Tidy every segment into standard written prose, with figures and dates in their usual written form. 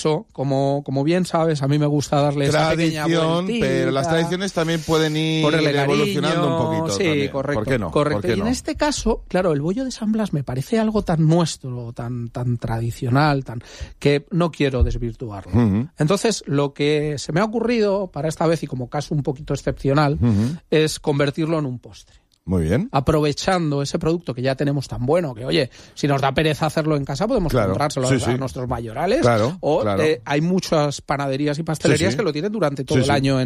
eso, como bien sabes, a mí me gusta darle esa pequeña vueltita. Pero las tradiciones también pueden ir evolucionando un poquito. Sí, también. correcto. ¿Por qué no? Correcto. ¿Por qué y no? en este caso, claro, el bollo de San Blas me parece algo tan nuestro, tan tradicional, que no quiero desvirtuarlo. Uh-huh. Entonces, lo que se me ha ocurrido para esta vez, y como caso un poquito excepcional, es convertirlo en un postre. Muy bien. Aprovechando ese producto que ya tenemos tan bueno, que oye, si nos da pereza hacerlo en casa, podemos comprárselo a nuestros mayorales. Claro, hay muchas panaderías y pastelerías que lo tienen durante todo el año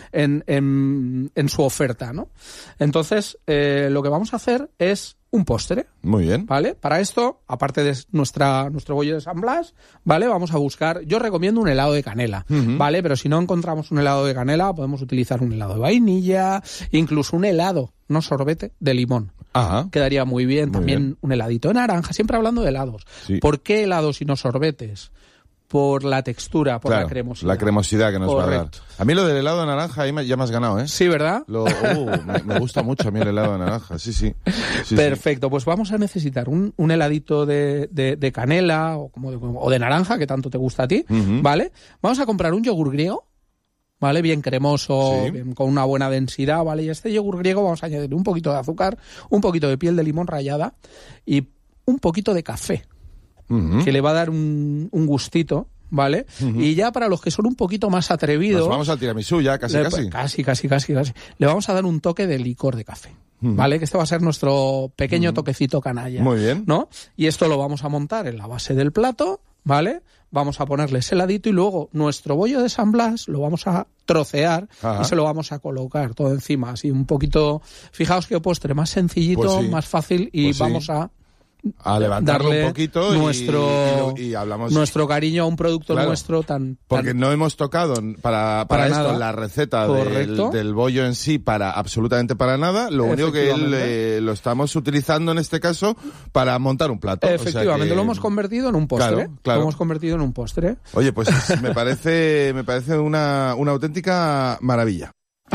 en su oferta, ¿no? Entonces, lo que vamos a hacer es un postre. Muy bien. ¿Vale? Para esto, aparte de nuestro bollo de San Blas, ¿vale? Vamos a buscar, yo recomiendo un helado de canela, ¿vale? Pero si no encontramos un helado de canela, podemos utilizar un helado de vainilla, incluso un helado, no sorbete, de limón. Ajá. Quedaría muy bien. Muy También bien. Un heladito de naranja, siempre hablando de helados. Sí. ¿Por qué helados y no sorbetes? Por la textura, por la cremosidad. La cremosidad que nos va a dar. Correcto. A mí lo del helado de naranja ahí ya me has ganado, ¿eh? Sí, ¿verdad? Me gusta mucho a mí el helado de naranja, sí. Perfecto, pues vamos a necesitar un heladito de canela o de naranja, que tanto te gusta a ti, ¿vale? Vamos a comprar un yogur griego, ¿vale? Bien cremoso, bien, con una buena densidad, ¿vale? Y a este yogur griego vamos a añadir un poquito de azúcar, un poquito de piel de limón rallada y un poquito de café. Que le va a dar un gustito, ¿vale? Y ya para los que son un poquito más atrevidos... Nos vamos al tiramisú ya, casi. Casi. Le vamos a dar un toque de licor de café, ¿vale? Que este va a ser nuestro pequeño toquecito canalla. Muy bien. ¿No? Y esto lo vamos a montar en la base del plato, ¿vale? Vamos a ponerle ese heladito y luego nuestro bollo de San Blas lo vamos a trocear y se lo vamos a colocar todo encima, así un poquito... Fijaos qué postre más sencillito, más fácil y vamos a levantarlo darle un poquito y hablamos nuestro cariño a un producto nuestro porque no hemos tocado para esto nada. La receta del bollo en sí absolutamente para nada, lo único que lo estamos utilizando en este caso para montar un plato. Efectivamente, lo hemos convertido en un postre. Claro. Lo hemos convertido en un postre. Oye, pues me parece una auténtica maravilla.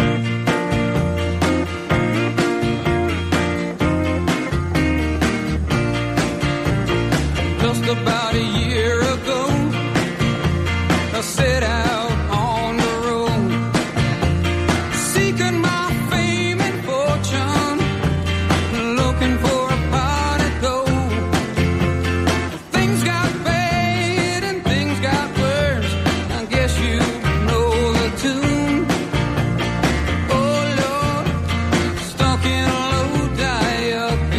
About a year ago, I set out on the road, seeking my fame and fortune, looking for a pot of gold. Things got bad and things got worse, I guess you know the tune. Oh Lord, stuck in a low-die up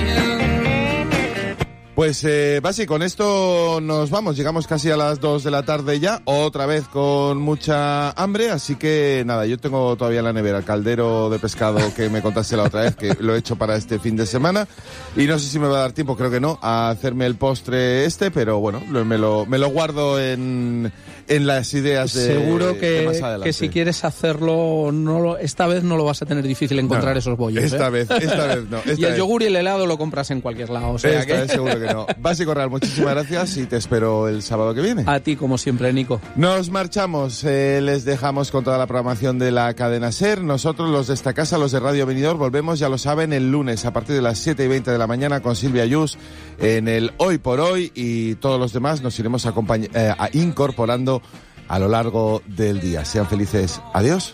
in. Pues Basi, con esto nos vamos, llegamos casi a las 2 de la tarde ya, otra vez con mucha hambre, así que nada, yo tengo todavía en la nevera el caldero de pescado que me contaste la otra vez, que lo he hecho para este fin de semana, y no sé si me va a dar tiempo, creo que no, a hacerme el postre pero bueno, me lo guardo en las ideas de seguro de más adelante. Que si quieres hacerlo, esta vez no lo vas a tener difícil encontrar esos bollos. Esta vez no. Y el yogur y el helado lo compras en cualquier lado. O sea esta vez seguro que no. Basi Corral, muchísimas gracias y te espero el sábado que viene. A ti, como siempre, Nico. Nos marchamos, les dejamos con toda la programación de la cadena SER. Nosotros, los de esta casa, los de Radio Benidorm, volvemos, ya lo saben, el lunes a partir de las 7:20 de la mañana con Silvia Yus en el Hoy por Hoy, y todos los demás nos iremos incorporando a lo largo del día. Sean felices. Adiós.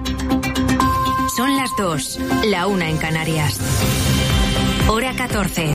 La 1 en Canarias. Hora 14.